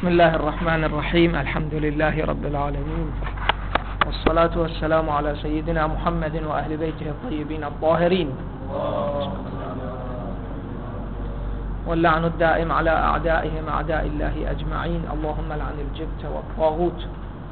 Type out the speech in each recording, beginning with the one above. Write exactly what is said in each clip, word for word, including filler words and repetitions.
بسم الله الرحمن الرحيم. الحمد لله رب العالمين، والصلاة والسلام على سيدنا محمد وأهل بيته الطيبين الطاهرين، واللعن الدائم على أعدائهم أعداء الله أجمعين. اللهم لعن الجبت والطاغوت.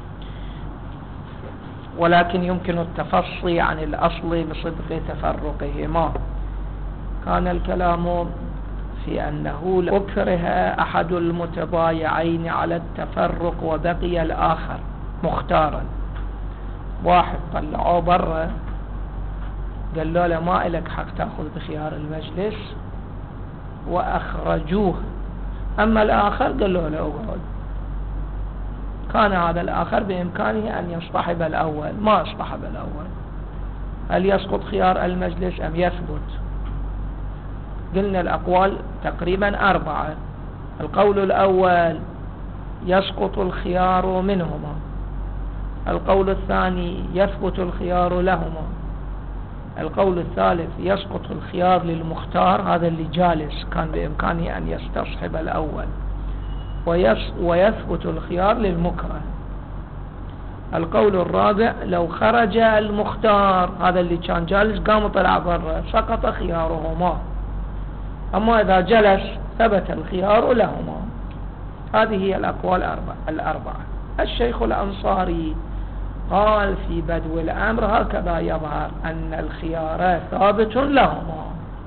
ولكن يمكن التفصي عن الأصل بصدق تفرقهما. كان الكلام في أنه أكره أحد المتبايعين على التفرق وبقي الآخر مختارا. واحد طلعوه برا قال له ما إلك حق تأخذ بخيار المجلس وأخرجوه، أما الآخر قال له لا أقعد. كان هذا الآخر بإمكانه أن يصطحب الأول، ما اصطحب الأول. هل يسقط خيار المجلس أم يثبت؟ قلنا الأقوال تقريبا أربعة. القول الأول يسقط الخيار منهما، القول الثاني يثبت الخيار لهما، القول الثالث يسقط الخيار للمختار، هذا اللي جالس كان بإمكانه أن يستصحب الأول، ويثبت الخيار للمكره. القول الرابع لو خرج المختار، هذا اللي كان جالس قام طلع برا، سقط خيارهما، أما إذا جلس ثبت الخيار لهما. هذه هي الأقوال الأربعة. الشيخ الأنصاري قال في بدو الأمر هكذا يظهر أن الخيار ثابت لهما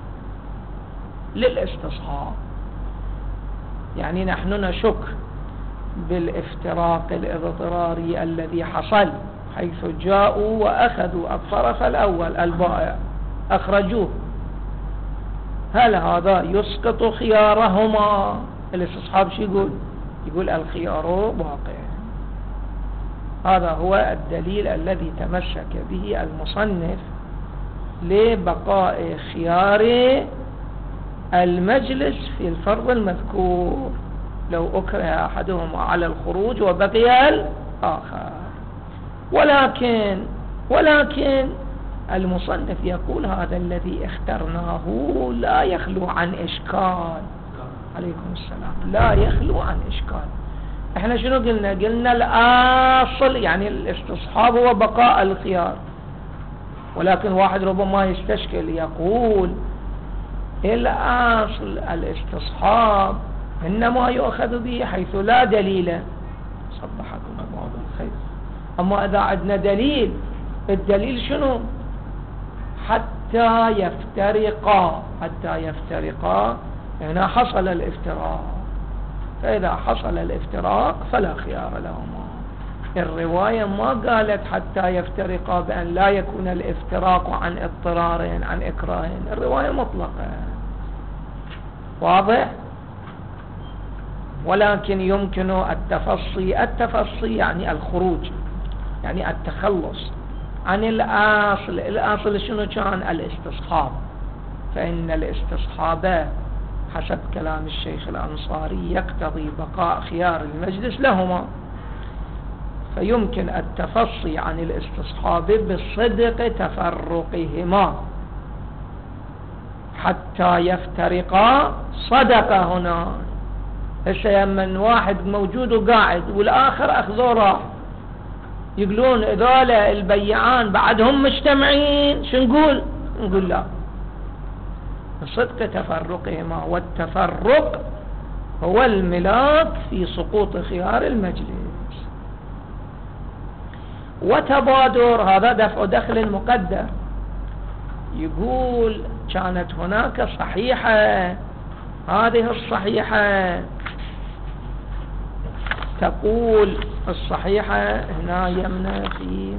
للاستصحاب. يعني نحن نشك بالافتراق الاضطراري الذي حصل، حيث جاءوا وأخذوا الطرف الأول البائع أخرجوه، هل هذا يسقط خيارهما؟ الاستصحاب شو يقول؟ يقول الخيار باقي. هذا هو الدليل الذي تمسك به المصنف لبقاء خيار المجلس في الفرض المذكور لو أكره أحدهما على الخروج وبقي الآخر. ولكن ولكن المصنف يقول هذا الذي اخترناه لا يخلو عن إشكال. عليكم السلام. لا يخلو عن إشكال. احنا شنو قلنا؟ قلنا الأصل يعني الاستصحاب هو بقاء الخيار، ولكن واحد ربما يستشكل يقول الأصل الاستصحاب إنما يؤخذ به حيث لا دليل. صبحكم الله بالخير. أما إذا عندنا دليل، الدليل شنو؟ حتى يفترقا، حتى يفترقا هنا حصل الافتراق، فإذا حصل الافتراق فلا خيار لهما. الرواية ما قالت حتى يفترقا بأن لا يكون الافتراق عن اضطرار عن إكراه، الرواية مطلقة. واضح؟ ولكن يمكن التفصي. التفصي يعني الخروج، يعني التخلص عن الأصل. الأصل شنو كان؟ الاستصحاب. فإن الاستصحاب حسب كلام الشيخ الأنصاري يقتضي بقاء خيار المجلس لهما، فيمكن التفصي عن الاستصحاب بصدق تفرقهما حتى يفترقا. صدق هنا. هسه من واحد موجود وقاعد والآخر أخذوه راح، يقولون إذا البيعان بعدهم مجتمعين شو نقول؟ نقول لا، بصدق تفرقهما. والتفرق هو الملاك في سقوط خيار المجلس. وتبادر هذا دفع دخل مقدر. يقول كانت هناك صحيحة، هذه الصحيحة تقول، الصحيحة هنا يمنى في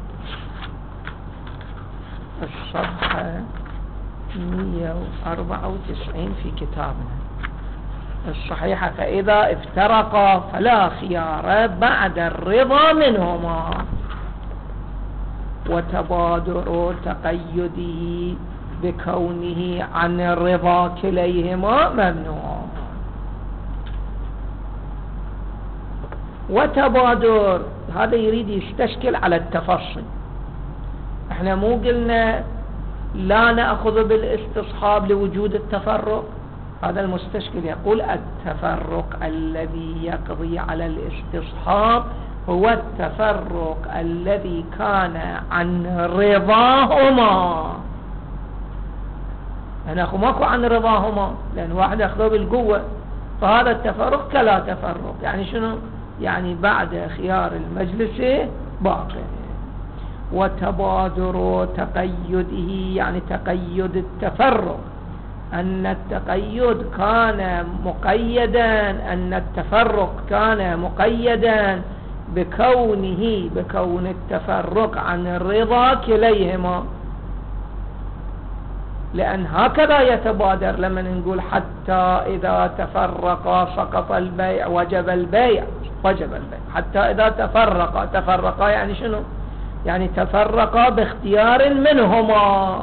الصفحة مئة وأربعة وتسعين في كتابنا. الصحيحة فإذا افترقا فلا خيار بعد الرضا منهما، وتبادر تقيده بكونه عن الرضا كليهما ممنوع. وتبادر هذا يريد يستشكل على التفصيل. احنا مو قلنا لا نأخذ بالاستصحاب لوجود التفرق؟ هذا المستشكل يقول التفرق الذي يقضي على الاستصحاب هو التفرق الذي كان عن رضاهما. أنا أخو ماكو عن رضاهما، لأن واحد أخذه بالقوة، فهذا التفرق كلا تفرق. يعني شنو؟ يعني بعد خيار المجلس باقي. وتبادر تقيده، يعني تقيد التفرق، أن التقيد كان مقيدا، أن التفرق كان مقيدا بكونه بكون التفرق عن الرضا كليهما. لأن هكذا يتبادر لما نقول حتى إذا تفرقا سقط البيع وجب البيع، وجب البيع حتى إذا تفرقا. تفرقا يعني شنو؟ يعني تفرقا باختيار منهما،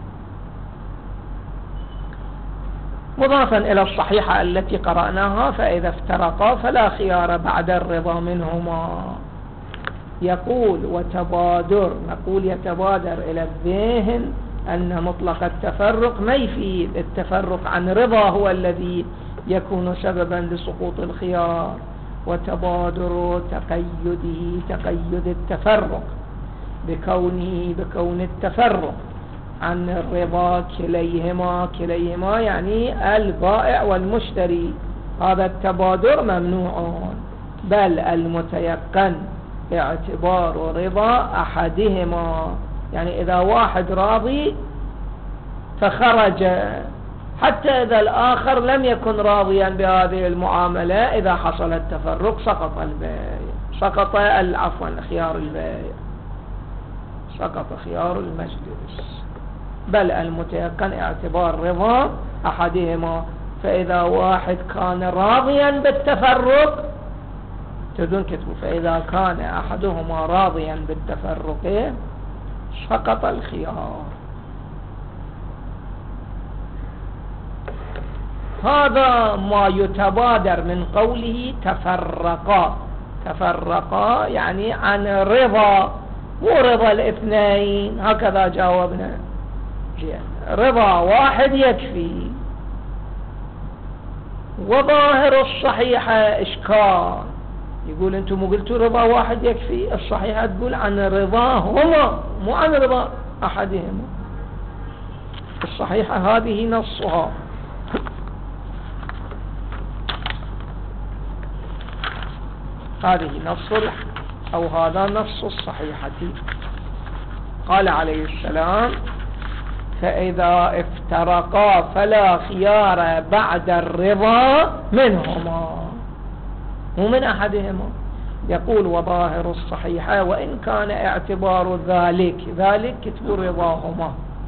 مضافا إلى الصحيحة التي قرأناها فإذا افترقا فلا خيار بعد الرضا منهما. يقول وتبادر، نقول يتبادر إلى الذهن أن مطلق التفرق ما يفيد. التفرق عن رضا هو الذي يكون سببا لسقوط الخيار. وتبادر تقيده، تقيد التفرق بكونه بكون التفرق عن الرضا كليهما. كليهما يعني البائع والمشتري. هذا التبادر ممنوع، بل المتيقن اعتبار رضا أحدهما. يعني إذا واحد راضي فخرج، حتى إذا الآخر لم يكن راضيا بهذه المعاملة، إذا حصل التفرق سقط البيع، سقط عفوا خيار البيع، سقط خيار المجلس. بل المتيقن اعتبار رضا أحدهما. فإذا واحد كان راضيا بالتفرق، تدون كتبوا فإذا كان أحدهما راضيا بالتفرق سقط الخيار. هذا ما يتبادر من قوله تفرقا. تفرقا يعني عن رضا، مو رضا الاثنين. هكذا جاوبنا، رضا واحد يكفي. وظاهر الصحيحة إشكال، يقول أنتم مو قلتوا رضا واحد يكفي؟ الصحيحة تقول عن رضاهما مو عن رضا أحدهما. الصحيحة هذه نصها. هذه نص أو هذا نص الصحيحة. قال عليه السلام فإذا افترقا فلا خيار بعد الرضا منهما، مو من أحدهما. يقول وظاهر الصحيحة وإن كان اعتبار ذلك، ذلك كتب رضاهما،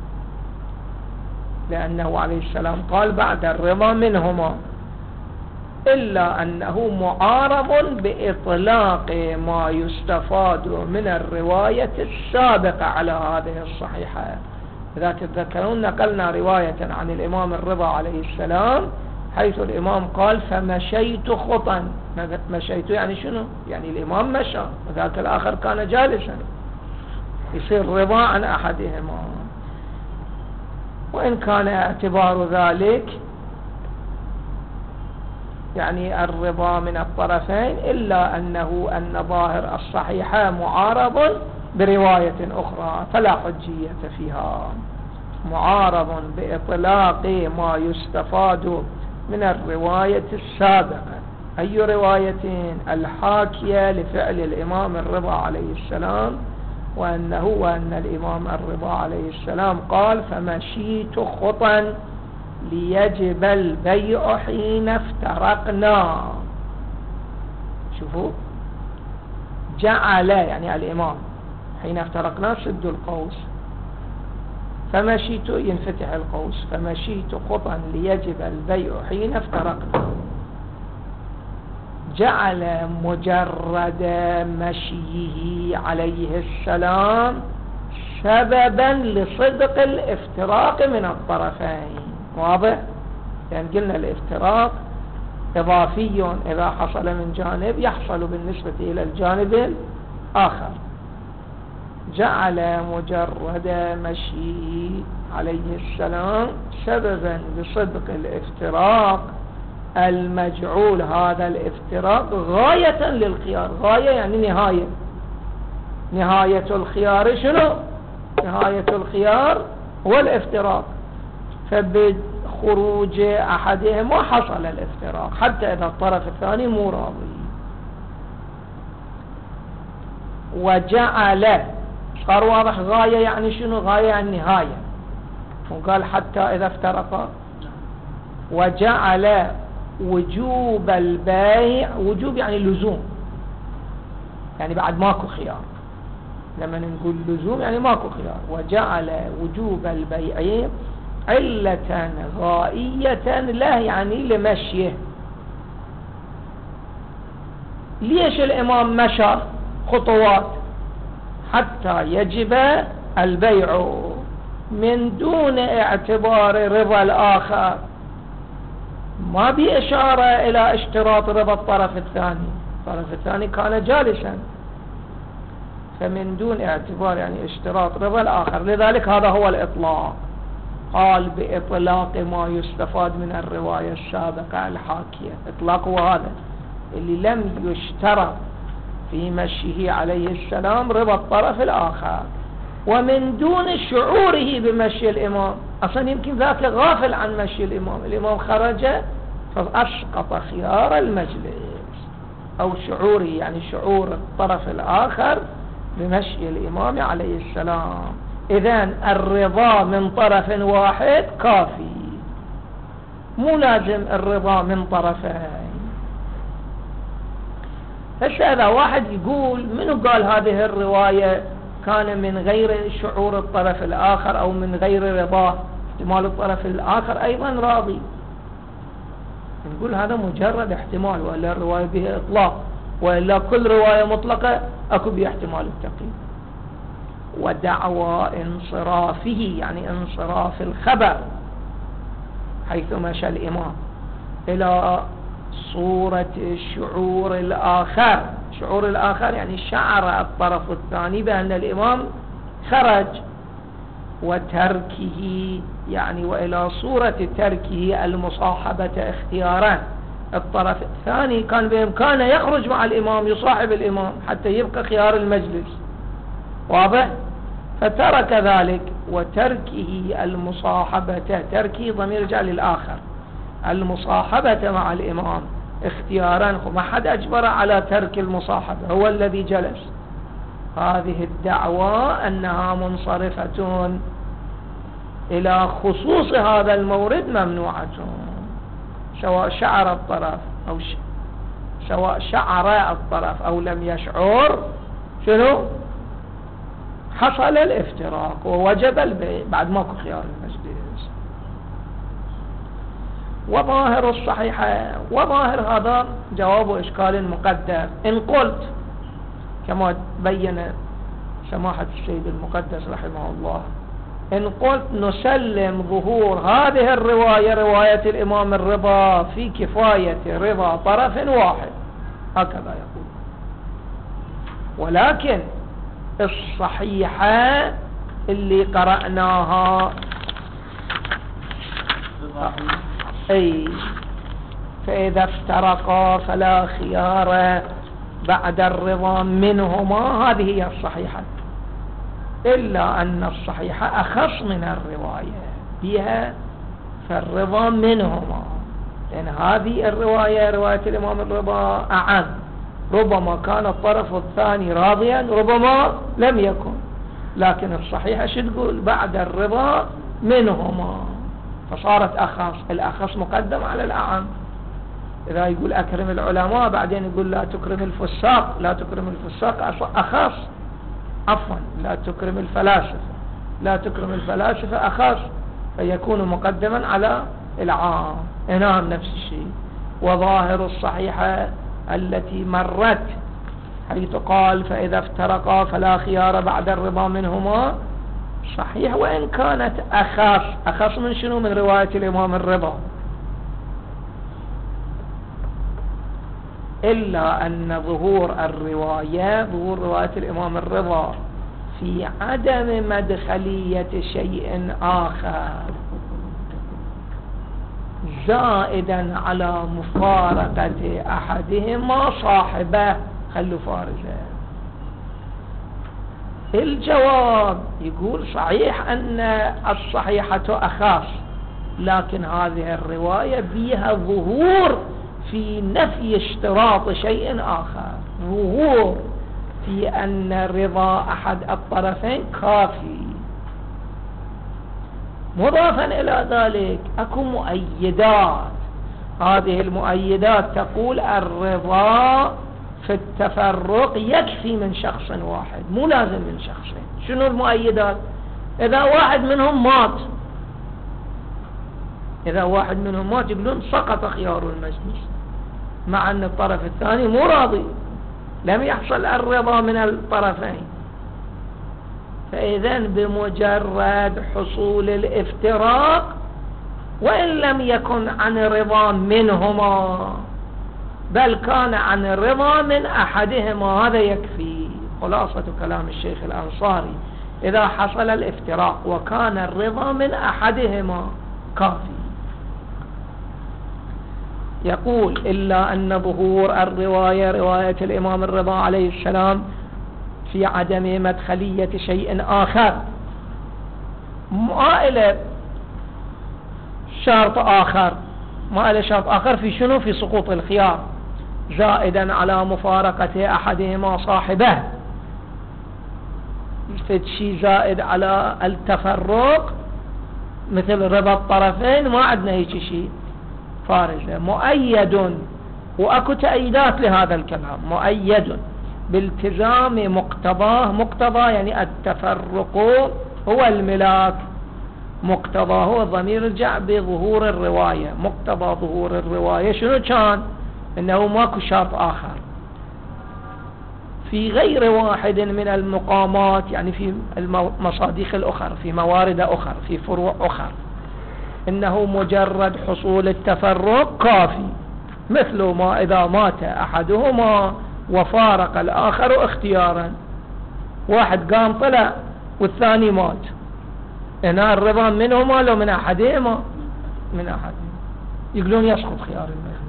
لأنه عليه السلام قال بعد الرضا منهما، إلا أنه معارض بإطلاق ما يستفاد من الرواية السابقة على هذه الصحيحة. إذا تتذكرون نقلنا رواية عن الإمام الرضا عليه السلام حيث الإمام قال فمشيت خطا. مشيت يعني شنو؟ يعني الإمام مشى وذاك الآخر كان جالسا، يصير رضا عن أحدهما. وإن كان اعتبار ذلك يعني الرضا من الطرفين، إلا أنه أن ظاهر الصحيحة معارض برواية أخرى فلا حجية فيها. معارض بإطلاق ما يستفاد من الرواية السابقة. أي رواية؟ الحاكية لفعل الإمام الرضا عليه السلام، وأنه وأن الإمام الرضا عليه السلام قال فمشيت خطا ليجب البيع حين افترقنا. شوفوا، جعل يعني الإمام حين افترقنا سد القوس، فمشيت ينفتح القوس، فمشيت خطا ليجب البيع حين افترقنا. جعل مجرد مشيه عليه السلام سببا لصدق الافتراق من الطرفين. واضح؟ يعني قلنا الافتراق إضافي، إذا حصل من جانب يحصل بالنسبة إلى الجانب الآخر. جعل مجرد مشيه عليه السلام سببا لصدق الافتراق المجعول هذا الافتراق غاية للخيار. غاية يعني نهاية. نهاية الخيار شنو؟ نهاية الخيار هو الافتراق. فبخروج أحدهما حصل الافتراق حتى إذا الطرف الثاني مو راضي. وجعل صار واضح. غاية يعني شنو؟ غاية يعني نهاية. وقال حتى إذا افترقا. وجعل وجوب البيع. وجوب يعني لزوم، يعني بعد ماكو خيار. لما نقول لزوم يعني ماكو خيار. وجعل وجوب البيع علة غائية له، يعني لمشيه. ليش الإمام مشى خطوات؟ حتى يجب البيع من دون اعتبار رضا الآخر. ما بإشارة إلى اشتراط رضا الطرف الثاني. الطرف الثاني كان جالسا، فمن دون اعتبار يعني اشتراط رضا الآخر. لذلك هذا هو الإطلاق. قال بإطلاق ما يستفاد من الرواية السابقة الحاكية. إطلاق هو هذا اللي لم يشترط في مشيه عليه السلام رضا الطرف الآخر، ومن دون شعوره بمشي الإمام. أصلا يمكن ذاك غافل عن مشي الإمام. الإمام خرج فأسقط خيار المجلس، أو شعوره يعني شعور الطرف الآخر بمشي الإمام عليه السلام. إذن الرضا من طرف واحد كافي، مو لازم الرضا من طرفين. هسه إذا واحد يقول منو قال هذه الرواية كان من غير شعور الطرف الآخر أو من غير رضاه، احتمال الطرف الآخر أيضا راضي، نقول هذا مجرد احتمال، وإلا الرواية به إطلاق، وإلا كل رواية مطلقة أكو بها احتمال التقييد. ودعوى انصرافه يعني انصراف الخبر حيث مشى الإمام إلى صورة شعور الآخر. شعور الآخر يعني شعر الطرف الثاني بأن الإمام خرج. وتركه يعني وإلى صورة تركه المصاحبة اختيارا. الطرف الثاني كان بإمكانه يخرج مع الإمام يصاحب الإمام حتى يبقى خيار المجلس، واضح؟ فترك ذلك. وتركه المصاحبة، تركه ضمير يرجع للآخر، المصاحبة مع الإمام اختيارا، ما حد أجبر على ترك المصاحبة، هو الذي جلس. هذه الدعوة أنها منصرفة إلى خصوص هذا المورد ممنوعة، سواء شعر الطرف أو ش... سواء شعر الطرف أو لم يشعر، شنو؟ حصل الافتراق ووجب البيع بعد ماكو خيار المجلس. وظاهر الصحيحة، وظاهر هذا جواب إشكال مقدر. إن قلت كما بين سماحة السيد المقدس رحمه الله، إن قلت نسلم ظهور هذه الرواية رواية الإمام الرضا في كفاية رضا طرف واحد، هكذا يقول. ولكن الصحيحة اللي قرأناها أي فإذا افترقا فلا خيار بعد الرضا منهما، هذه هي الصحيحة. إلا أن الصحيحة أخص من الرواية بها، فالرضا منهما، لأن هذه الرواية رواية الإمام الرضا أعم. ربما كان الطرف الثاني راضيا، ربما لم يكن، لكن الصحيحة شو تقول؟ بعد الرضا منهما، فصارت أخص. الأخص مقدم على الأعم. إذا يقول أكرم العلماء بعدين يقول لا تكرم الفساق، لا تكرم الفساق أخص، عفوا لا تكرم الفلاسفة، لا تكرم الفلاسفة أخص، فيكون مقدما على العام. نعم نفس الشيء. وظاهر الصحيحة التي مرت حيث قال فإذا افترقا فلا خيار بعد الرضا منهما، صحيح وإن كانت أخص. أخص من شنو؟ من رواية الإمام الرضا. إلا أن ظهور الرواية، ظهور رواية الإمام الرضا في عدم مدخلية شيء آخر زائدا على مفارقة أحدهما صاحبه. خلوا فارزة. الجواب يقول صحيح أن الصحيحة أخاف، لكن هذه الرواية بها ظهور في نفي اشتراط شيء آخر، ظهور في أن رضا أحد الطرفين كافي. مضافا إلى ذلك أكو مؤيدات، هذه المؤيدات تقول الرضا في التفرق يكفي من شخص واحد، مو لازم من شخصين. شنو المؤيدات؟ إذا واحد منهم مات، إذا واحد منهم مات يقولون سقط خيار المجلس، مع أن الطرف الثاني مو راضي، لم يحصل الرضا من الطرفين. فإذا بمجرد حصول الافتراق وإن لم يكن عن رضا منهما بل كان عن الرضا من أحدهما هذا يكفي. خلاصة كلام الشيخ الأنصاري إذا حصل الافتراق وكان الرضا من أحدهما كافي. يقول إلا أن ظهور الرواية رواية الإمام الرضا عليه السلام في عدم مدخلية شيء آخر ما إلى شرط آخر، ما إلى شرط آخر في شنو؟ في سقوط الخيار زائدا على مفارقة أحدهما صاحبه. شيء زائد على التفرق مثل رضا الطرفين ما عندنا هيك شيء. فارزة مؤيد، وأكو تأييدات لهذا الكلام، مؤيد بالتزام مقتضاه. مقتضى يعني التفرق هو الملاك، مقتضى هو الضمير الجع بظهور الرواية. مقتضى ظهور الرواية شنو كان؟ إنه ماكو شرط آخر في غير واحد من المقامات، يعني في المصادق الأخر، في موارد أخر، في فروع أخر، إنه مجرد حصول التفرق كافي. مثل ما إذا مات أحدهما وفارق الآخر اختيارا، واحد قام طلع والثاني مات، هنا الرضا منهما لو من أحدهما؟ من أحدهما. يقولون يسقط خيار المجلس.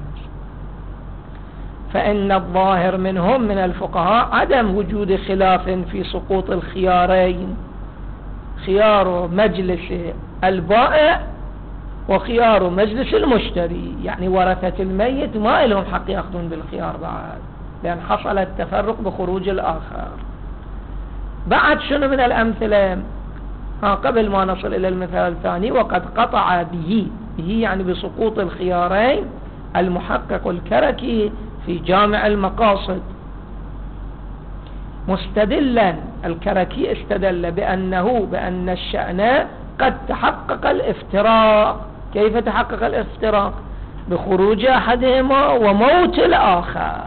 فإن الظاهر منهم من الفقهاء عدم وجود خلاف في سقوط الخيارين، خيار مجلس البائع وخيار مجلس المشتري. يعني ورثة الميت ما لهم حق يأخذون بالخيار بعد، لأن حصل التفرق بخروج الآخر. بعد شنو من الأمثلة؟ ها قبل ما نصل إلى المثال الثاني، وقد قطع به، به يعني بسقوط الخيارين، المحقق الكركي في جامع المقاصد مستدلا. الكركي استدل بأنه بأن الشأن قد تحقق الافتراق. كيف تحقق الافتراق؟ بخروج أحدهما وموت الآخر،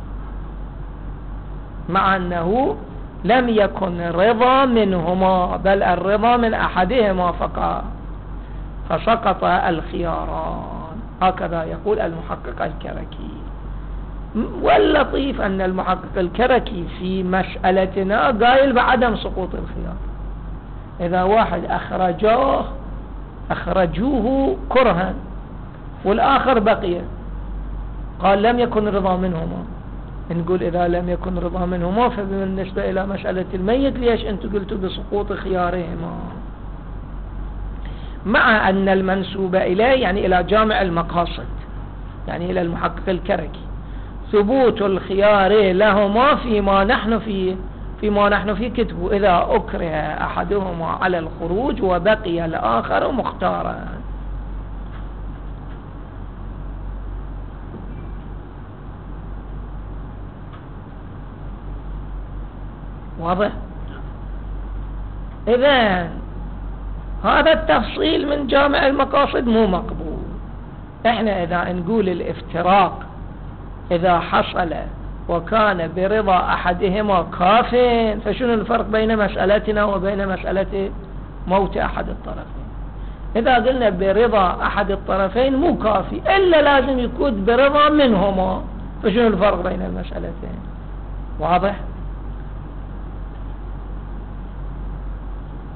مع أنه لم يكن رضا منهما بل الرضا من أحدهما فقط، فسقط الخياران. هكذا يقول المحقق الكركي. واللطيف أن المحقق الكركي في مسألتنا قائل بعدم سقوط الخيار. إذا واحد أخرجوه أخرجوه كرها والآخر بقي، قال لم يكن رضا منهما، نقول إذا لم يكن رضا منهما فبالنسبة إلى مسألة الميت ليش أنتم قلتوا بسقوط خيارهما؟ مع أن المنسوب إليه يعني إلى جامع المقاصد، يعني إلى المحقق الكركي، ثبوت الخيار لهما فيما نحن فيه فيما نحن فيه كتبه إذا أكره أحدهما على الخروج وبقي الآخر مختارا. واضح؟ إذن هذا التفصيل من جامع المقاصد مو مقبول. احنا إذا نقول الافتراق إذا حصل وكان برضا أحدهما كاف، فشنو الفرق بين مسألتنا وبين مسألة موت أحد الطرفين؟ إذا قلنا برضا أحد الطرفين مو كافي، إلا لازم يكون برضا منهما، فشنو الفرق بين المسألتين؟ واضح؟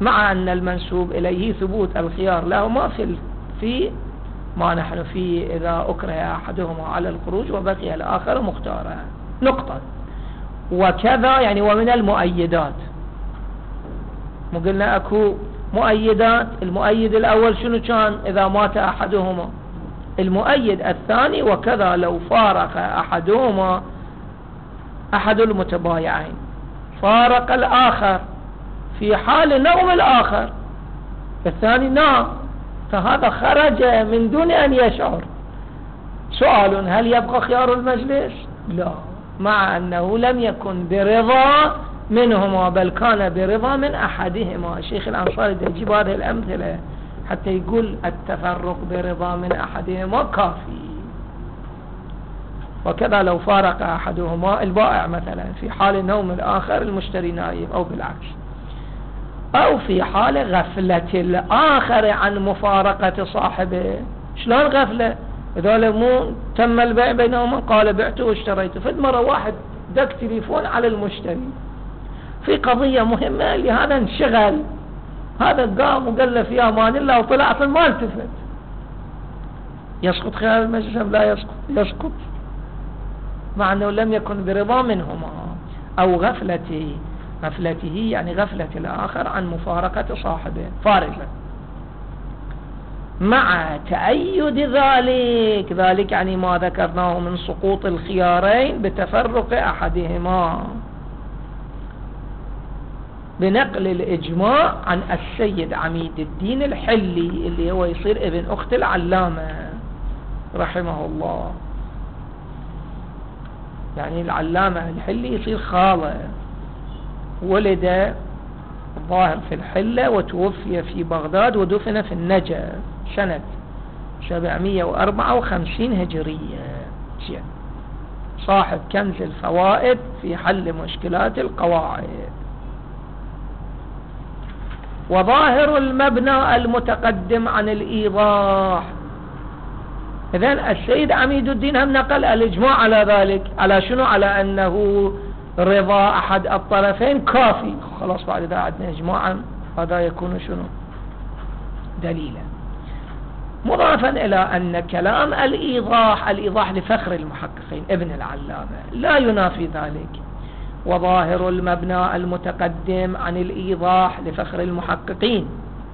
مع أن المنسوب إليه ثبوت الخيار لهما في في ما نحن فيه إذا أكره أحدهما على الخروج وبقي الآخر مختارا. نقطة. وكذا يعني ومن المؤيدات، مو قلنا أكو مؤيدات؟ المؤيد الأول شنو كان؟ إذا مات أحدهما. المؤيد الثاني وكذا لو فارق أحدهما، أحد المتبايعين فارق الآخر في حال نوم الآخر، الثاني نام، فهذا خرج من دون أن يشعر. سؤال: هل يبقى خيار المجلس؟ لا، مع أنه لم يكن برضا منهما بل كان برضا من أحدهما. الشيخ الأنصاري يجيب هذه الأمثلة حتى يقول التفرق برضا من أحدهما كافي. وكذا لو فارق أحدهما، البائع مثلا في حال نوم الآخر المشتري نايم، أو بالعكس، أو في حال غفلة الآخر عن مفارقة صاحبه. شلون غفلة؟ إذا مو تم البيع بينهما، قال بعته واشتريته، فد مرة واحد دق تليفون على المشتري في قضية مهمة، لهذا انشغل، هذا قام وقال له في أمان الله وطلع في المال تفت. يسقط خيار المجلس أم لا يسقط؟ يسقط، مع أنه لم يكن برضا منهما. أو غفلته، غفلته يعني غفلة الآخر عن مفارقة صاحبه فارغا، مع تأيد ذلك، ذلك يعني ما ذكرناه من سقوط الخيارين بتفرق أحدهما، بنقل الإجماع عن السيد عميد الدين الحلي اللي هو يصير ابن أخت العلامة رحمه الله. يعني العلامة الحلي يصير خاله، ولد ظاهر في الحلة وتوفي في بغداد ودفن في النجف سنة سبعمائة وأربعة وخمسين هجرية. صاحب كنز الفوائد في حل مشكلات القواعد. وظاهر المبنى المتقدم عن الإيضاح. إذن السيد عميد الدين هم نقل الإجماع على ذلك، على شنو؟ على أنه رضا أحد الطرفين كافي. خلاص بعد إذا عندنا إجماعا هذا يكون شنو؟ دليلا. مضافا إلى أن كلام الإيضاح، الإيضاح لفخر المحققين ابن العلامة، لا ينافي ذلك. وظاهر المبنى المتقدم عن الإيضاح لفخر المحققين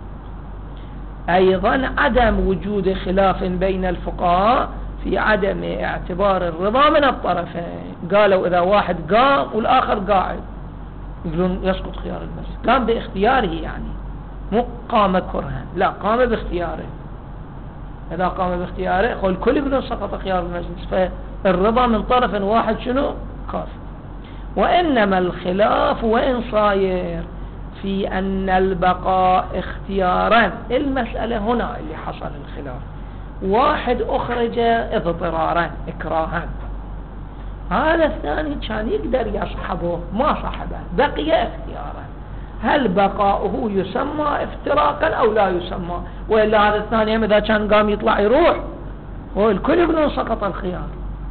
أيضا عدم وجود خلاف بين الفقهاء في عدم اعتبار الرضا من الطرفين. قالوا إذا واحد قام والآخر قاعد يقولون يسقط خيار المجلس. قام باختياره، يعني مو قام كرها، لا، قام باختياره. إذا قام باختياره قل الكل يقولون سقط خيار المجلس، فالرضا من طرف واحد شنو؟ كافي. وإنما الخلاف وإن صاير في أن البقاء اختيارا. المسألة هنا اللي حصل الخلاف، واحد أخرج اضطرارا إكراها، هذا الثاني كان يقدر يصحبه ما صحبه، بقي اختيارا. هل بقاؤه يسمى افتراقا أو لا يسمى؟ وإلا هذا الثاني إذا كان قام يطلع يروح والكل يقولون سقط الخيار.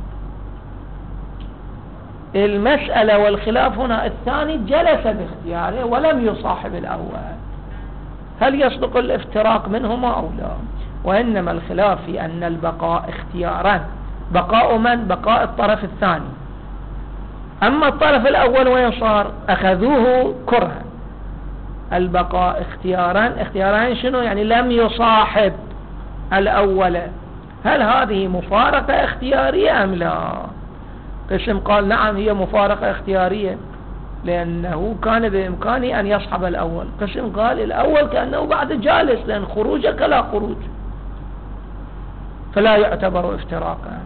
المسألة والخلاف هنا الثاني جلس باختياره ولم يصاحب الأول، هل يصدق الافتراق منهما أو لا؟ وإنما الخلاف في أن البقاء اختيارا. بقاء من؟ بقاء الطرف الثاني. أما الطرف الأول وين صار؟ أخذوه كرها. البقاء اختيارا، اختياران شنو؟ يعني لم يصاحب الأول. هل هذه مفارقة اختيارية أم لا؟ قسم قال نعم هي مفارقة اختيارية لأنه كان بإمكانه أن يصحب الأول. قسم قال الأول كأنه بعد جالس لأن خروجك لا خروج، فلا يعتبر افتراقا.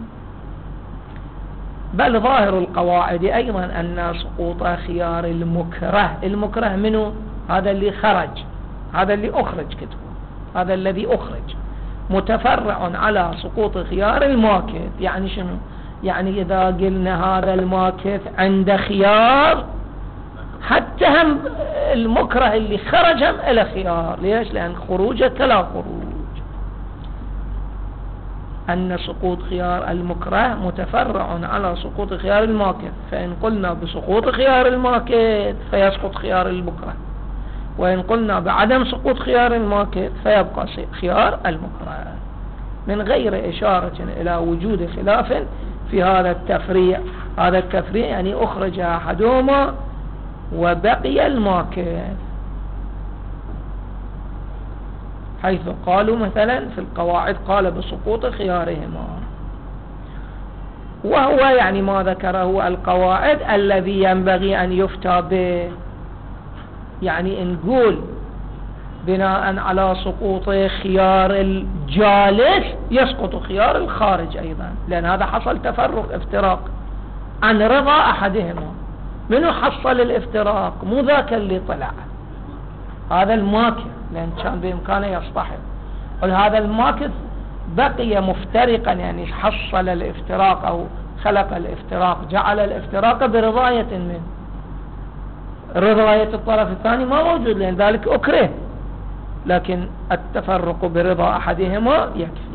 بل ظاهر القواعد أيضا أن سقوط خيار المكره، المكره منه؟ هذا اللي خرج، هذا اللي أخرج كتبه، هذا الذي أخرج، متفرع على سقوط خيار الماكث. يعني شنو؟ يعني إذا قلنا هذا الماكث عند خيار، حتى هم المكره اللي خرج هم إلى خيار. ليش؟ لأن خروجك لا خروج. أن سقوط خيار المكره متفرع على سقوط خيار الماكث، فإن قلنا بسقوط خيار الماكث فيسقط خيار المكره، وإن قلنا بعدم سقوط خيار الماكث فيبقى خيار المكره، من غير إشارة إلى وجود خلاف في هذا التفريع. هذا التفريع يعني أخرج أحدهما وبقي الماكث، حيث قالوا مثلا في القواعد قال بسقوط خيارهما، وهو يعني ما ذكره القواعد الذي ينبغي أن يفتى به. يعني نقول بناء على سقوط خيار الجالس يسقط خيار الخارج أيضا، لأن هذا حصل تفرق افتراق عن رضا أحدهما. منو حصل الافتراق؟ مو ذاك اللي طلع، هذا الماكث، لأن كان بإمكانه يصطحب، وهذا الماكث بقي مفترقا، يعني حصل الافتراق أو خلق الافتراق، جعل الافتراق برضاية منه. رضاية الطرف الثاني ما موجود، لأن ذلك أكره، لكن التفرق برضا أحدهما يكفي.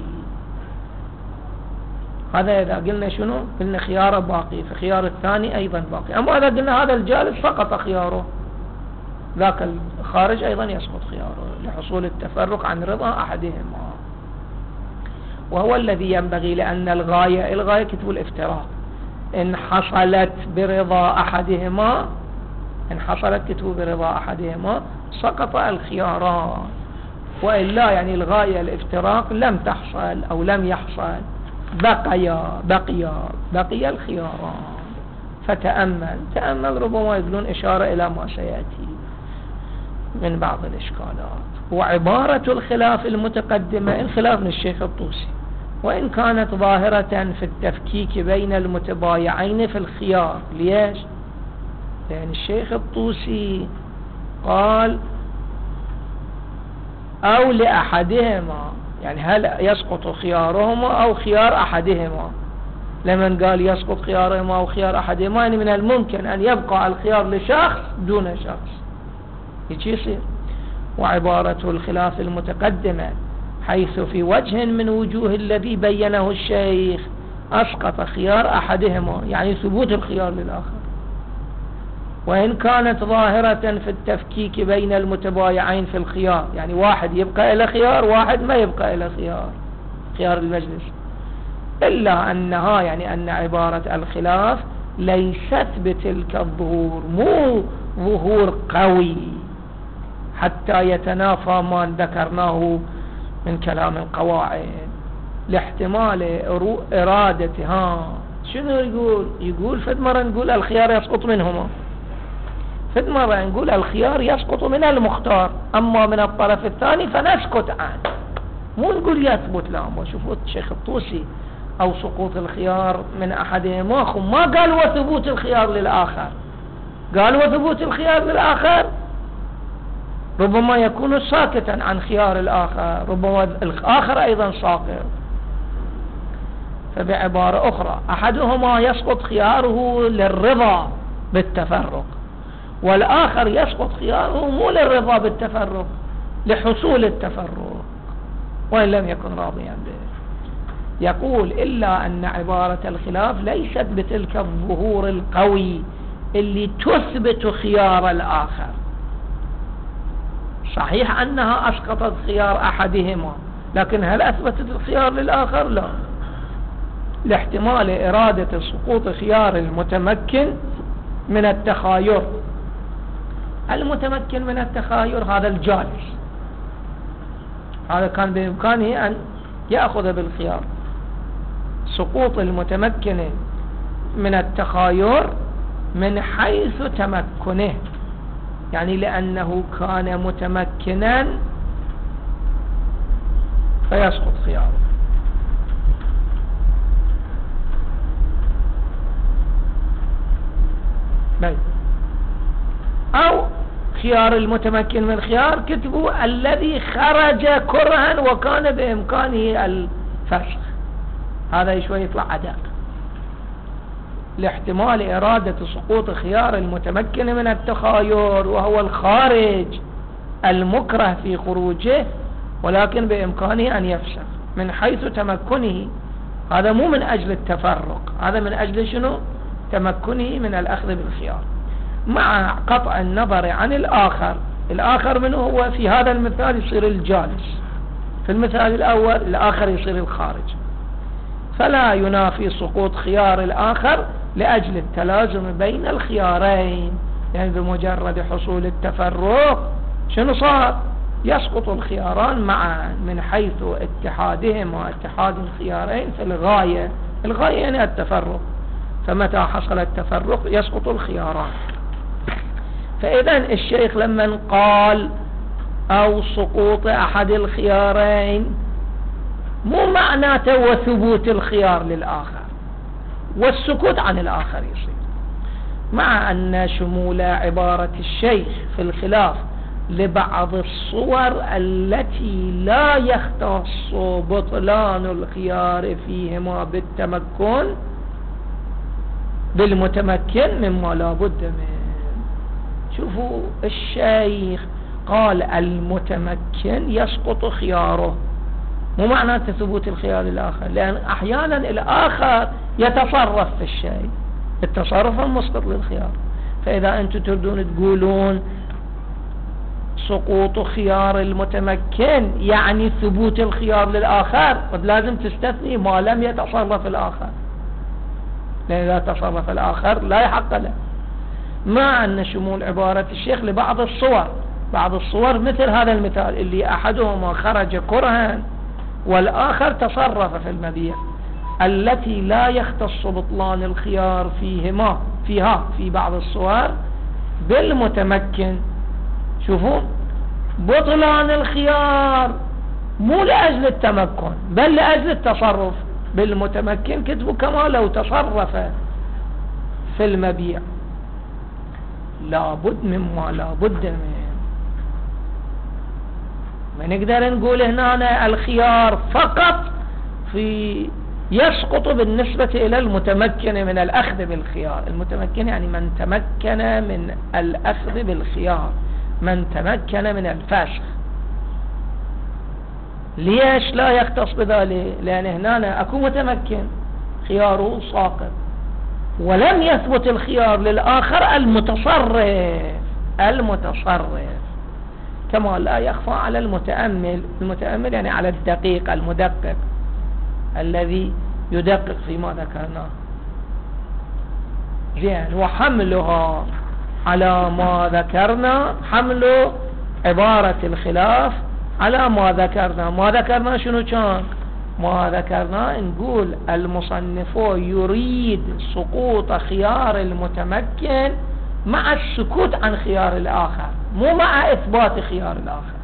هذا إذا قلنا شنو؟ قلنا خياره باقي، فخيار الثاني أيضا باقي. أما إذا قلنا هذا الجالس سقط خياره، ذاك الخارج أيضا يسقط خياره لحصول التفرق عن رضا أحدهما، وهو الذي ينبغي، لأن الغاية الغاية كتب الافتراق. إن حصلت برضا أحدهما إن حصلت كتب برضا أحدهما سقط الخياران، وإلا يعني الغاية الافتراق لم تحصل أو لم يحصل، بقي بقي بقي الخياران. فتأمل تأمل ربما يقولون إشارة إلى ما سيأتي من بعض الإشكالات. وعبارة الخلاف المتقدمة الخلاف من الشيخ الطوسي، وإن كانت ظاهرة في التفكيك بين المتبايعين في الخيار. ليش؟ لأن الشيخ الطوسي قال أو لأحدهما، يعني هل يسقط خيارهما أو خيار أحدهما. لمن قال يسقط خيارهما أو خيار أحدهما، يعني من الممكن أن يبقى الخيار لشخص دون شخص، يجي يصير. وعبارة الخلاف المتقدمة حيث في وجه من وجوه الذي بينه الشيخ أسقط خيار أحدهما، يعني ثبوت الخيار للآخر. وإن كانت ظاهرة في التفكيك بين المتبايعين في الخيار، يعني واحد يبقى إلى خيار واحد ما يبقى إلى خيار، خيار المجلس. إلا أنها يعني أن عبارة الخلاف ليست بتلك الظهور، مو ظهور قوي حتى يتنافى ما ذكرناه من كلام القواعد، لاحتمال إرادتها. شنو يقول؟ يقول فد مرة نقول الخيار يسقط منهما، فد مرة نقول الخيار يسقط من المختار، أما من الطرف الثاني فنسكت عنه، مو نقول يثبت. لا، ما شوفوا الشيخ الطوسي أو سقوط الخيار من أحدهما ما قال وثبوت الخيار للآخر، قال وثبوت الخيار للآخر ربما يكون ساكتا عن خيار الآخر، ربما الآخر أيضا ساقط. فبعبارة أخرى أحدهما يسقط خياره للرضا بالتفرق، والآخر يسقط خياره مو للرضا بالتفرق، لحصول التفرق وإن لم يكن راضيا به. يقول إلا أن عبارة الخلاف ليست بتلك الظهور القوي اللي تثبت خيار الآخر. صحيح أنها أسقطت خيار أحدهما، لكن هل أثبتت الخيار للآخر؟ لا، لاحتمال إرادة سقوط خيار المتمكن من التخاير. المتمكن من التخاير هذا الجالس، هذا كان بإمكانه أن يأخذ بالخيار. سقوط المتمكن من التخاير من حيث تمكنه، يعني لأنه كان متمكنا فيسقط خياره. بي. أو خيار المتمكن من خيار كتبوا الذي خرج كرها وكان بإمكانه الفسخ، هذا شوي يطلع عداء، لاحتمال إرادة سقوط خيار المتمكن من التخاير وهو الخارج المكره في خروجه، ولكن بإمكانه أن يفسخ من حيث تمكنه. هذا مو من أجل التفرق، هذا من أجل شنو؟ تمكنه من الأخذ بالخيار، مع قطع النظر عن الآخر الآخر منه هو في هذا المثال يصير الجالس، في المثال الأول الآخر يصير الخارج، فلا ينافي سقوط خيار الآخر لأجل التلازم بين الخيارين. يعني بمجرد حصول التفرق شنو صار؟ يسقط الخياران معا من حيث اتحادهم واتحاد الخيارين في الغاية. الغاية يعني التفرق، فمتى حصل التفرق يسقط الخياران. فإذا الشيخ لما قال أو سقوط أحد الخيارين مو معناته وثبوت الخيار للآخر والسكوت عن الآخر يصير، مع أن شمول عبارة الشيخ في الخلاف لبعض الصور التي لا يختص بطلان الخيار فيهما بالتمكن بالمتمكن مما لا بد منه. شوفوا الشيخ قال المتمكن يسقط خياره، مو معنى ثبوت الخيار للآخر، لأن أحيانا الآخر يتصرف في الشيء، التصرف مسقط للخيار. فإذا أنتم تريدون تقولون سقوط خيار المتمكن يعني ثبوت الخيار للآخر، قد لازم تستثني ما لم يتصرف الآخر، لأن إذا تصرف الآخر لا يحق له. مع أن شمول عبارة الشيخ لبعض الصور، بعض الصور مثل هذا المثال اللي أحدهما خرج كرها والآخر تصرف في المبيع، التي لا يختص بطلان الخيار فيهما فيها في بعض الصور بالمتمكن. شوفوا بطلان الخيار مو لأجل التمكن بل لأجل التصرف بالمتمكن، كتبوا كما لو تصرف في المبيع لابد مما لابد منه. ما نقدر نقول هنا الخيار فقط في يسقط بالنسبة إلى المتمكن من الأخذ بالخيار. المتمكن يعني من تمكن من الأخذ بالخيار، من تمكن من الفسخ. ليش لا يختص بذلك؟ لأن هنا أكو متمكن خياره ساقط، ولم يثبت الخيار للآخر المتصرف. المتصرف كما لا يخفى على المتأمل، المتأمل يعني على الدقيق المدقق الذي يدقق فيما ذكرناه. زين، وحملها على ما ذكرنا، حمل عبارة الخلاف على ما ذكرنا. ما ذكرنا شنو كان؟ ما ذكرنا نقول المصنف يريد سقوط خيار المتمكن مع السكوت عن خيار الآخر، مو مع إثبات خيار الآخر.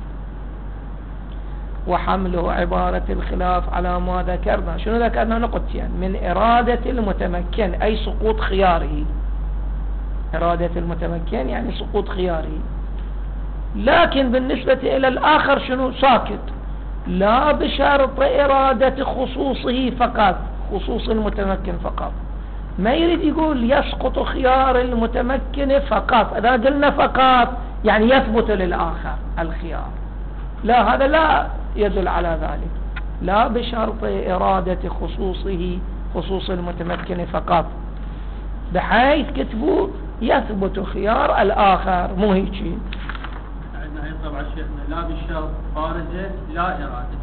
وحمله عبارة الخلاف على ما ذكرنا، شنو ذكرنا؟ نقطتين: من إرادة المتمكن أي سقوط خياره، إرادة المتمكن يعني سقوط خياره، لكن بالنسبة إلى الآخر شنو؟ ساكت، لا بشرط إرادة خصوصه فقط، خصوص المتمكن فقط. ما يريد يقول يسقط خيار المتمكن فقط، إذا قلنا فقط يعني يثبت للآخر الخيار، لا، هذا لا يدل على ذلك، لا بشرط إرادة خصوصه، خصوص المتمكن فقط، بحيث كتبوا يثبت خيار الآخر، مو هيك. عندنا هي طبعا شيخنا لا بالشرط بارزة لا إرادة،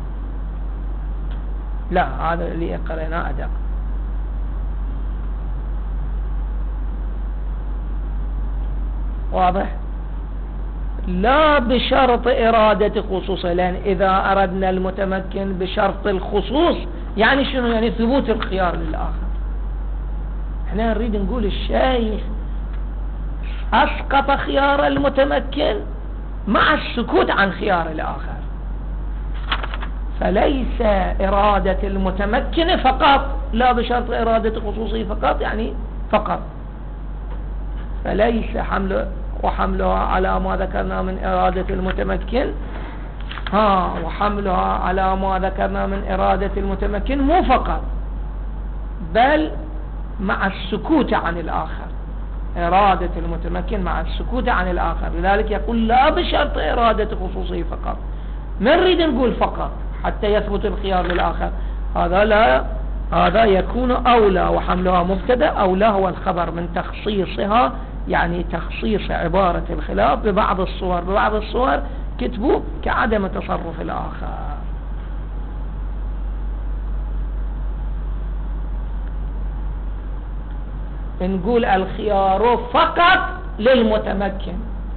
لا، هذا اللي قريناه أدق. واضح؟ لا بشرط إرادة خصوصه، لأن إذا أردنا المتمكن بشرط الخصوص يعني شنو؟ يعني ثبوت الخيار للآخر. احنا نريد نقول الشيخ أسقط خيار المتمكن مع السكوت عن خيار الآخر، فليس إرادة المتمكن فقط، لا بشرط إرادة خصوصه فقط يعني فقط، فليس حمل وحملها على ما ذكرنا من إرادة المتمكن، ها وحملها على ما ذكرنا من إرادة المتمكن مو فقط بل مع السكوت عن الآخر، إرادة المتمكن مع السكوت عن الآخر. لذلك يقول لا بشرط إرادة خصوصه فقط، ما نريد نقول فقط حتى يثبت الخيار للآخر، هذا لا، هذا يكون أولى، وحملها مبتدأ، أولى هو الخبر من تخصيصها يعني تخصيص عبارة الخلاف ببعض الصور. ببعض الصور كتبوا كعدم تصرف الآخر. نقول الخيار فقط للمتمكن،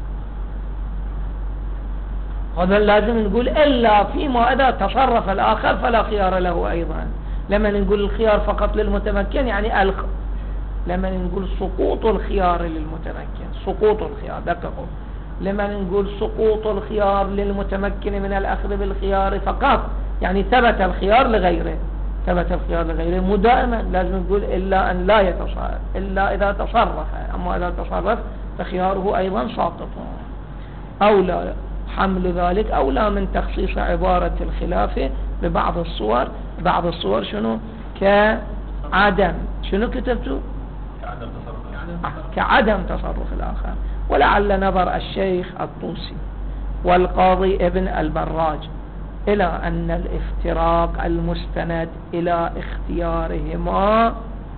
هذا لازم نقول إلا فيما إذا تصرف الآخر فلا خيار له أيضا. لما نقول الخيار فقط للمتمكن يعني الخ... لما نقول سقوط الخيار للمتمكن، سقوط الخيار دققوا، لما نقول سقوط الخيار للمتمكن من الأخذ بالخيار فقط يعني ثبت الخيار لغيره، ثبت الخيار لغيره. مو دائما لازم نقول إلا أن لا يتصرف، إلا إذا تصرف، أما إذا تصرف فخياره أيضا ساقط. أولى حمل ذلك أولى من تخصيص عبارة الخلافة ببعض الصور. بعض الصور شنو؟ كعدم، شنو كتبتوا؟ كعدم تصرف آه. كعدم تصرف الآخر. ولعل نظر الشيخ الطوسي والقاضي ابن البراج إلى أن الافتراق المستند إلى اختيارهما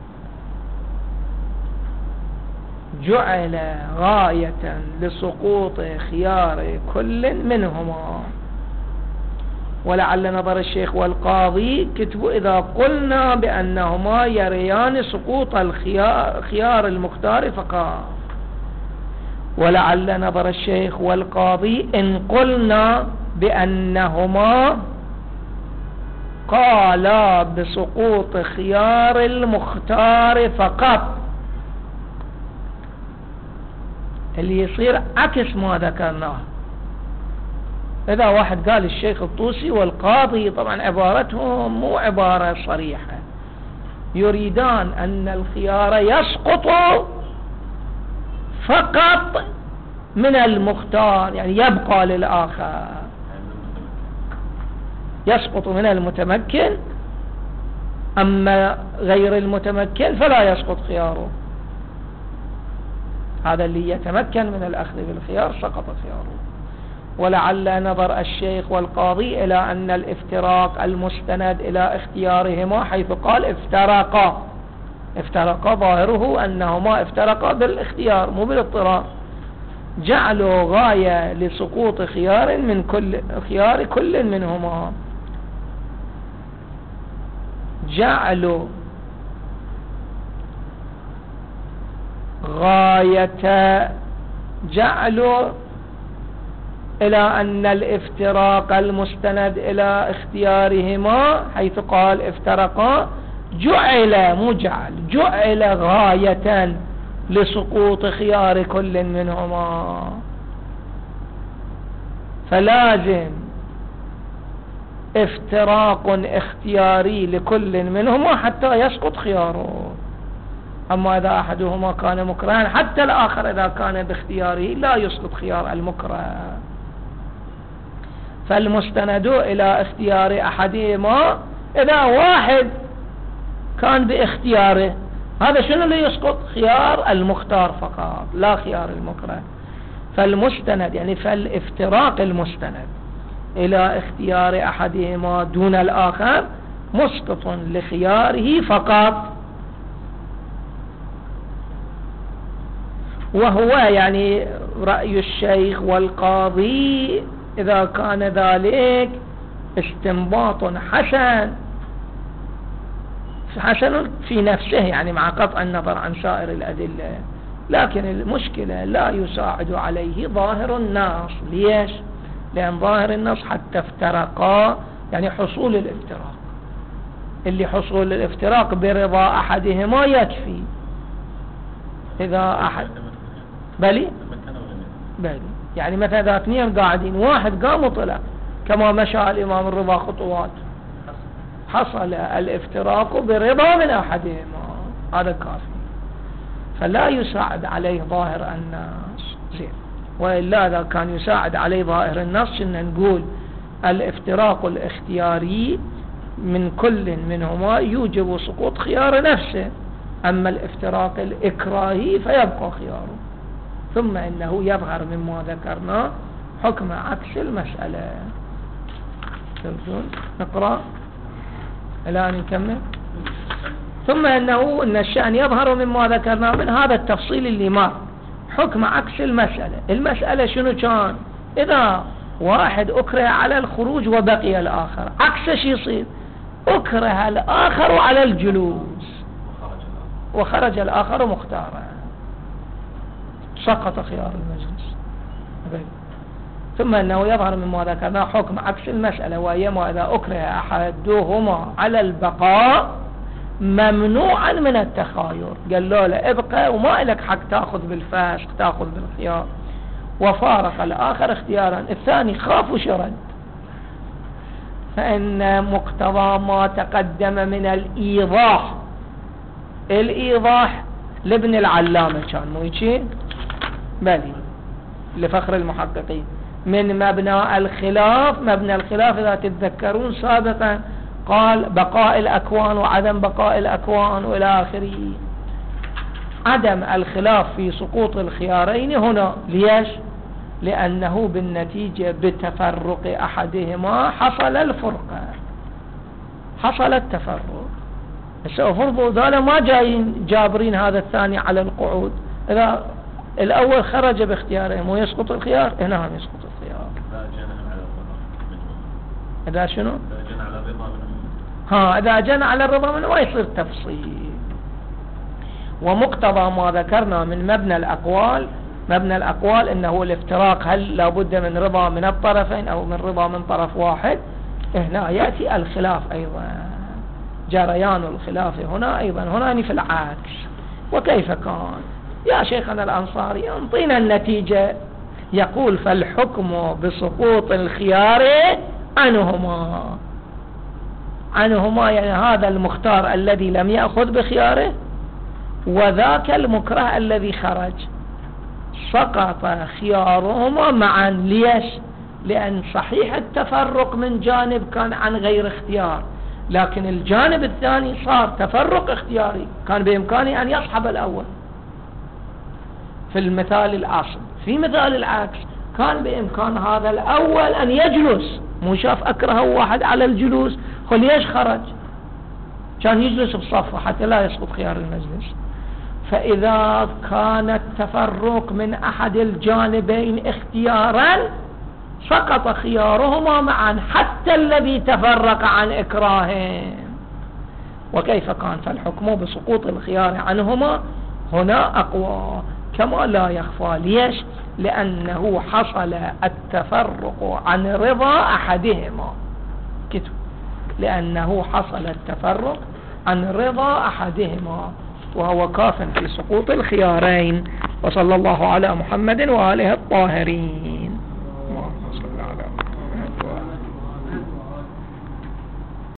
جعل غاية لسقوط خيار كل منهما. ولعل نظر الشيخ والقاضي كتبوا إذا قلنا بأنهما يريان سقوط الخيار المختار فقط. ولعل نظر الشيخ والقاضي إن قلنا بأنهما قالا بسقوط خيار المختار فقط، اللي يصير عكس ما ذكرناه. إذا واحد قال الشيخ الطوسي والقاضي، طبعا عبارتهم مو عبارة صريحة، يريدان أن الخيار يسقط فقط من المختار، يعني يبقى للآخر، يسقط من المتمكن، أما غير المتمكن فلا يسقط خياره. هذا اللي يتمكن من الأخذ بالخيار سقط خياره. ولعل نظر الشيخ والقاضي إلى أن الافتراق المستند إلى اختيارهما حيث قال افترقا، افترقا ظاهره أنهما افترقا بالاختيار مو بالاضطرار، جعلوا غاية لسقوط خيار من كل خيار كل منهما، جعلوا غاية جعلوا إلى أن الافتراق المستند إلى اختيارهما حيث قال افترقا جعل مو جعل جعل غاية لسقوط خيار كل منهما. فلازم افتراق اختياري لكل منهما حتى يسقط خياره. أما إذا أحدهما كان مكرها حتى الآخر إذا كان باختياره لا يسقط خيار المكره. فالمستند إلى اختيار أحدهما إذا واحد كان باختياره، هذا شنو اللي يسقط؟ خيار المختار فقط لا خيار المكره. فالمستند يعني فالافتراق المستند إلى اختيار أحدهما دون الآخر مسقط لخياره فقط. وهو يعني رأي الشيخ والقاضي إذا كان ذلك استنباط حسن حسن في نفسه، يعني مع قطع النظر عن سائر الأدلة، لكن المشكلة لا يساعد عليه ظاهر النص. ليش؟ لأن ظاهر النص حتى افترقا يعني حصول الافتراق، اللي حصول الافتراق برضا أحدهما يكفي. إذا أحد بلي بلي يعني مثلا إذا اثنين قاعدين واحد قام وطلع كما مشى الإمام الرضا خطوات، حصل الافتراق برضا من أحدهما، هذا كافي. فلا يساعد عليه ظاهر النص زين. وإلا إذا كان يساعد عليه ظاهر النص إن نقول الافتراق الاختياري من كل منهما يوجب سقوط خيار نفسه، أما الافتراق الإكراهي فيبقى خياره. ثم إنه يظهر مما ذكرنا حكم عكس المسألة. نقرأ الآن نكمل. ثم إنه إن الشأن يظهر مما ذكرنا من هذا التفصيل اللي مر حكم عكس المسألة. المسألة شنو كان؟ إذا واحد أكره على الخروج وبقي الآخر، عكس شي يصير؟ أكره الآخر على الجلوس وخرج الآخر مختارا، سقط خيار المجلس. ثم أنه يظهر مما ذكرنا حكم عكس المسألة، وهي ما إذا أكره أحدهما على البقاء ممنوعا من التخاير، قال له لا ابقى وما لك حق تأخذ بالفاسق تأخذ بالخيار، وفارق الآخر اختيارا، الثاني خاف وشرد. فإن مقتضى ما تقدم من الإيضاح، الإيضاح لابن العلامة كان مو يجي بلي لفخر المحققين، من مبنى الخلاف، مبنى الخلاف إذا تتذكرون سابقا قال بقاء الأكوان وعدم بقاء الأكوان وإلى آخره. عدم الخلاف في سقوط الخيارين هنا ليش؟ لأنه بالنتيجة بتفرق أحدهما حصل الفرقة، حصل التفرق. سأفرضوا ذولا ما جايين جابرين هذا الثاني على القعود، إذا الأول خرج باختيارهم ويسقط الخيار، هنا هم يسقط الخيار. إذا شنو؟ ها إذا جنى على الرضا منه ما يصير تفصيل. ومقتضى ما ذكرنا من مبنى الأقوال، مبنى الأقوال إنه الافتراق، هل لابد من رضا من الطرفين أو من رضا من طرف واحد؟ هنا يأتي الخلاف أيضا، جريان الخلاف هنا أيضا، هنا في العكس. وكيف كان؟ يا شيخنا الأنصاري انطينا النتيجة. يقول فالحكم بسقوط الخيار عنهما، عنهما يعني هذا المختار الذي لم يأخذ بخياره وذاك المكره الذي خرج، سقط خيارهما معا. ليش؟ لأن صحيح التفرق من جانب كان عن غير اختيار، لكن الجانب الثاني صار تفرق اختياري، كان بإمكانه أن يصحب الأول في المثال الأصل. في مثال العكس كان بإمكان هذا الأول أن يجلس، مو شاف أكره واحد على الجلوس، ليش خرج؟ كان يجلس بصفه حتى لا يسقط خيار المجلس. فإذا كان التفرق من أحد الجانبين اختيارا سقط خيارهما معا حتى الذي تفرق عن إكراههم. وكيف كان؟ فالحكم بسقوط الخيار عنهما هنا أقوى كما لا يخفى. ليش؟ لأنه حصل التفرق عن رضا أحدهما، كتب لأنه حصل التفرق عن رضا أحدهما، وهو كاف في سقوط الخيارين. وصلى الله على محمد وآله الطاهرين.